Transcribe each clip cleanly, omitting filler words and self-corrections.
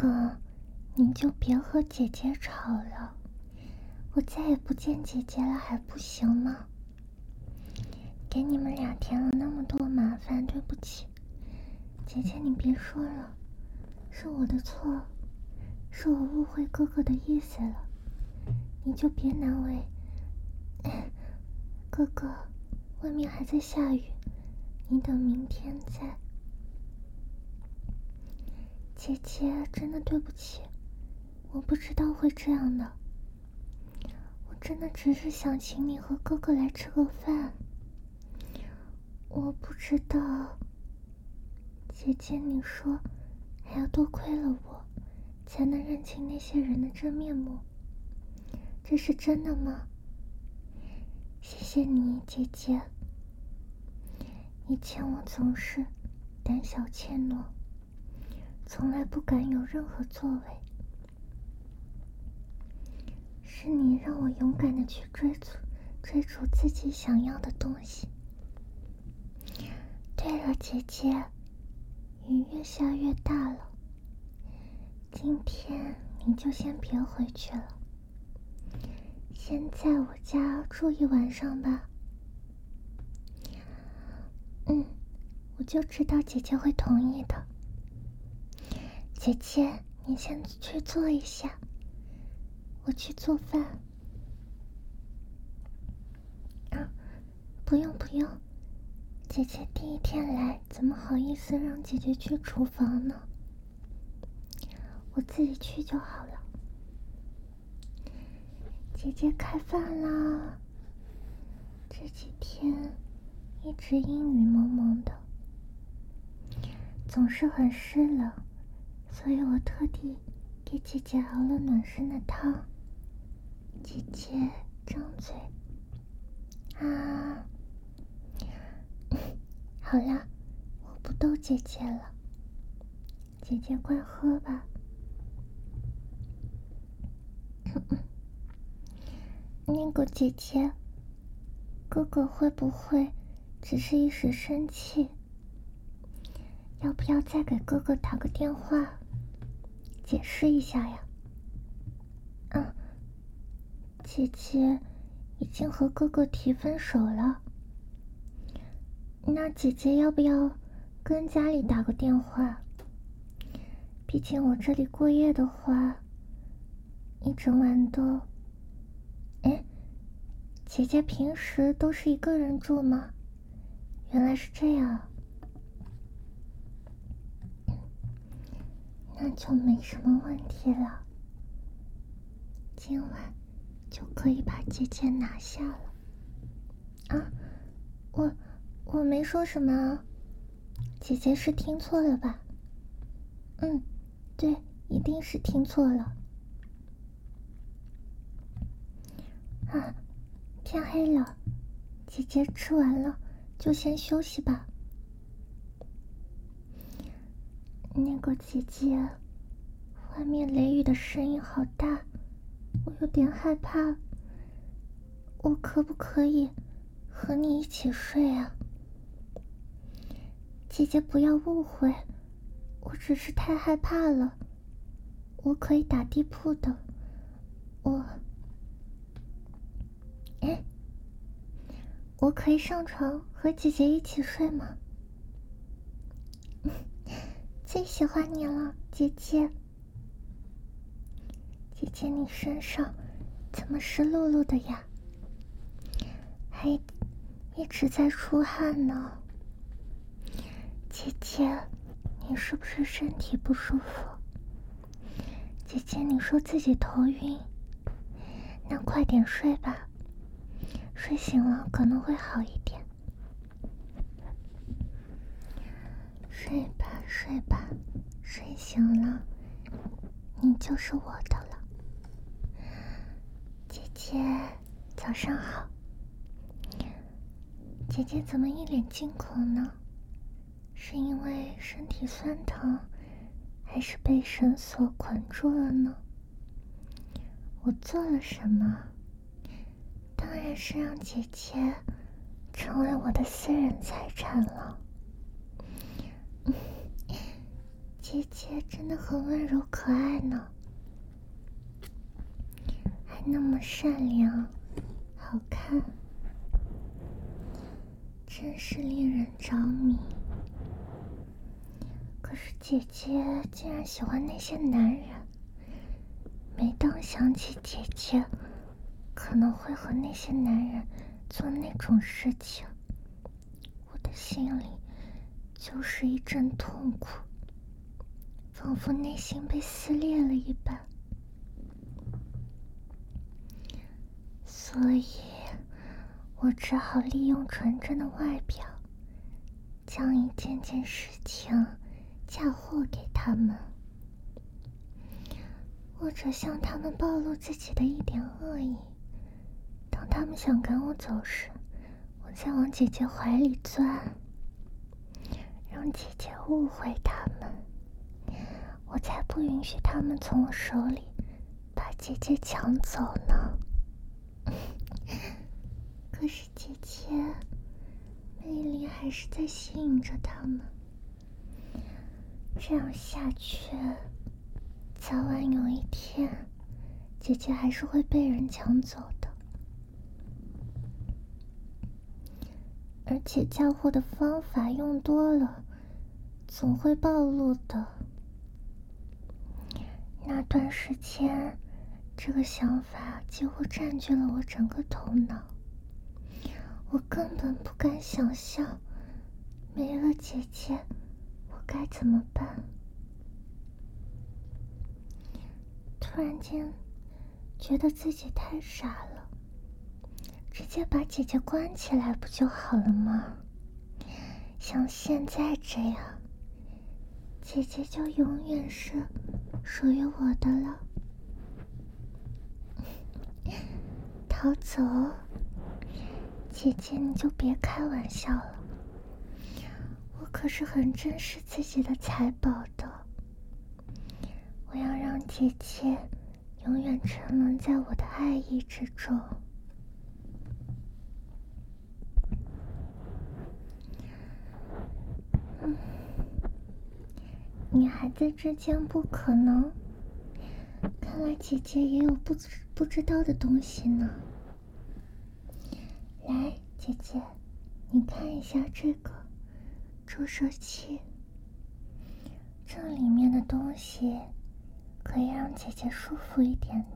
哥，你就别和姐姐吵了，我再也不见姐姐了还不行吗？给你们俩添了那么多麻烦，对不起。姐姐你别说了，是我的错，是我误会哥哥的意思了，你就别难为。哥哥，外面还在下雨，你等明天再。姐姐，真的对不起，我不知道会这样的。我真的只是想请你和哥哥来吃个饭。我不知道。姐姐，你说还要多亏了我，才能认清那些人的真面目。这是真的吗？谢谢你，姐姐。以前我总是胆小怯懦，从来不敢有任何作为。是你让我勇敢地去追逐自己想要的东西。对了，姐姐，雨越下越大了，今天你就先别回去了，先在我家住一晚上吧。我就知道姐姐会同意的。姐姐，你先去坐一下，我去做饭。不用，姐姐第一天来，怎么好意思让姐姐去厨房呢？我自己去就好了。姐姐开饭啦！这几天一直阴雨蒙蒙的，总是很湿冷，所以我特地给姐姐熬了暖身的汤。姐姐张嘴啊！好啦，我不逗姐姐了，姐姐快喝吧。那个姐姐，哥哥会不会只是一时生气？要不要再给哥哥打个电话，解释一下呀？姐姐已经和哥哥提分手了。那姐姐要不要跟家里打个电话？毕竟我这里过夜的话，一整晚都……姐姐平时都是一个人住吗？原来是这样。那就没什么问题了，今晚就可以把姐姐拿下了。我没说什么啊，姐姐是听错了吧？对，一定是听错了。天黑了，姐姐吃完了就先休息吧。那个姐姐，外面雷雨的声音好大，我有点害怕。我可不可以和你一起睡啊？姐姐不要误会，我只是太害怕了。我可以打地铺的。我可以上床和姐姐一起睡吗？最喜欢你了，姐姐。姐姐，你身上怎么湿漉漉的呀？还一直在出汗呢。姐姐，你是不是身体不舒服？姐姐，你说自己头晕，那快点睡吧，睡醒了可能会好一点。睡吧，睡醒了，你就是我的了。姐姐，早上好。姐姐怎么一脸惊恐呢？是因为身体酸疼，还是被绳索捆住了呢？我做了什么？当然是让姐姐成为我的私人财产了。 姐姐真的很温柔可爱呢，还那么善良，好看，真是令人着迷。可是姐姐竟然喜欢那些男人，每当想起姐姐可能会和那些男人做那种事情，我的心里就是一阵痛苦，仿佛内心被撕裂了一般。所以我只好利用纯真的外表，将一件件事情嫁祸给他们，或者向他们暴露自己的一点恶意。当他们想赶我走时，我再往姐姐怀里钻，让姐姐误会他们，我才不允许他们从我手里把姐姐抢走呢。可是姐姐魅力还是在吸引着他们，这样下去，早晚有一天，姐姐还是会被人抢走的。而且嫁祸的方法用多了，总会暴露的。那段时间，这个想法几乎占据了我整个头脑。我根本不敢想象，没了姐姐，我该怎么办。突然间，觉得自己太傻了，直接把姐姐关起来不就好了吗？像现在这样，姐姐就永远是属于我的了。逃走，姐姐你就别开玩笑了，我可是很珍视自己的财宝的。我要让姐姐永远沉沦在我的爱意之中。女孩子之间不可能，看来姐姐也有不知道的东西呢。来，姐姐，你看一下这个注射器，这里面的东西可以让姐姐舒服一点的。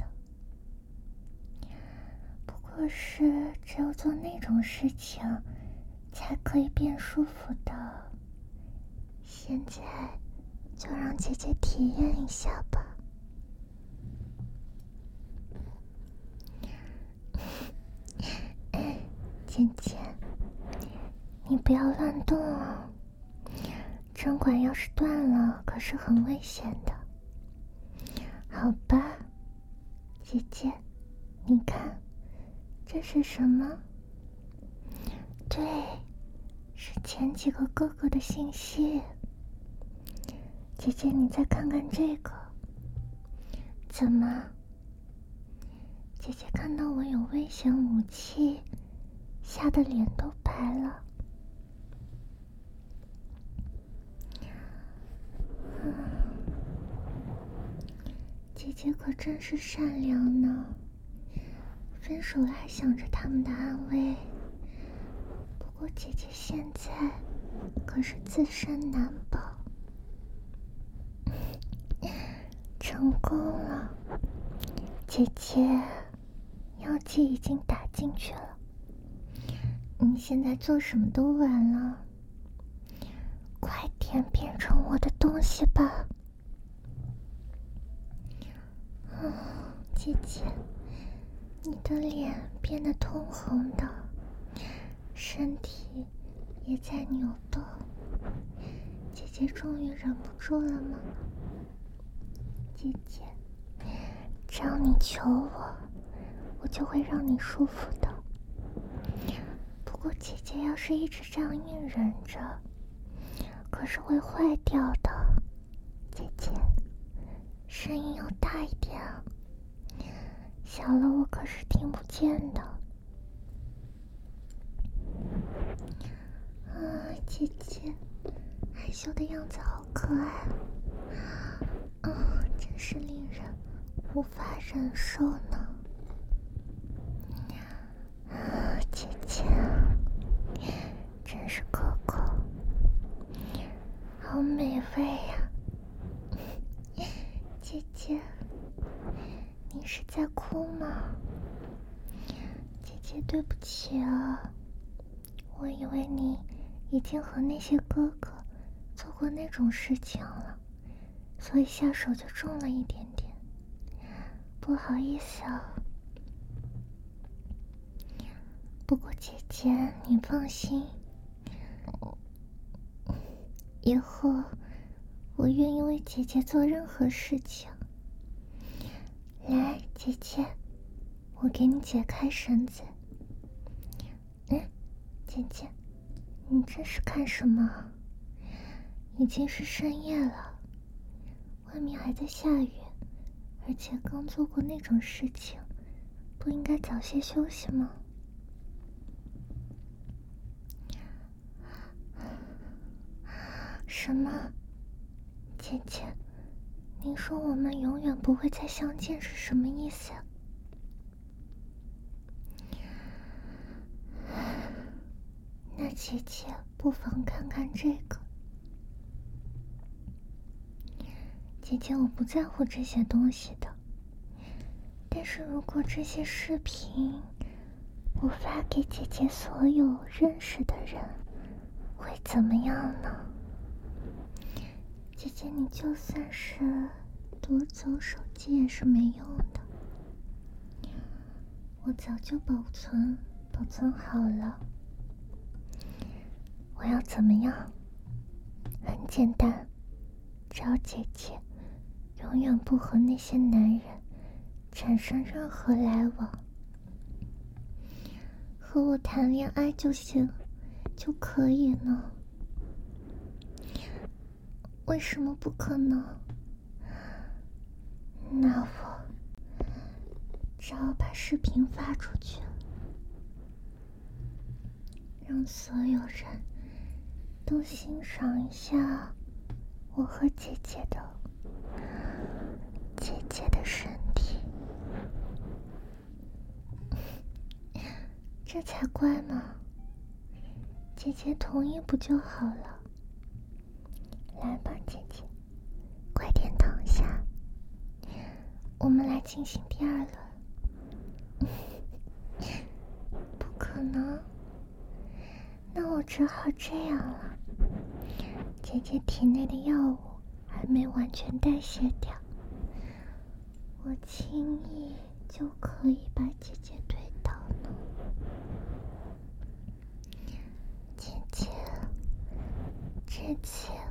不过是只有做那种事情才可以变舒服的。现在就让姐姐体验一下吧。姐姐，你不要乱动哦，针管要是断了，可是很危险的。好吧，姐姐，你看，这是什么？对，是前几个哥哥的信息。姐姐，你再看看这个。怎么？姐姐看到我有危险武器，吓得脸都白了。姐姐可真是善良呢，分手了还想着他们的安危。不过姐姐现在可是自身难保。成功了，姐姐，药剂已经打进去了，你现在做什么都晚了，快点变成我的东西吧。姐姐，你的脸变得通红的，身体也在扭动，姐姐终于忍不住了吗？姐姐，只要你求我，我就会让你舒服的。不过姐姐要是一直这样硬忍着，可是会坏掉的。姐姐，声音要大一点啊，小了我可是听不见的。姐姐，害羞的样子好可爱。 是令人无法忍受呢。姐姐，真是可口，好美味呀！姐姐，你是在哭吗？姐姐，对不起啊，我以为你已经和那些哥哥做过那种事情了，所以下手就重了一点点，不好意思啊。不过姐姐，你放心，以后我愿意为姐姐做任何事情。来，姐姐，我给你解开绳子。姐姐，你这是看什么？已经是深夜了，外面还在下雨，而且刚做过那种事情，不应该早些休息吗？什么？姐姐，您说我们永远不会再相见是什么意思？那姐姐不妨看看这个。姐姐，我不在乎这些东西的，但是如果这些视频我发给姐姐所有认识的人，会怎么样呢？姐姐，你就算是夺走手机也是没用的，我早就保存好了。我要怎么样？很简单，只要姐姐永远不和那些男人产生任何来往，和我谈恋爱就行，就可以呢。为什么不可能？那我只好把视频发出去，让所有人都欣赏一下我和姐姐的身体，这才怪嘛！姐姐同意不就好了？来吧，姐姐，快点躺下，我们来进行第二轮。不可能，那我只好这样了。姐姐体内的药物还没完全代谢掉，我轻易就可以把姐姐推倒了。姐姐，这次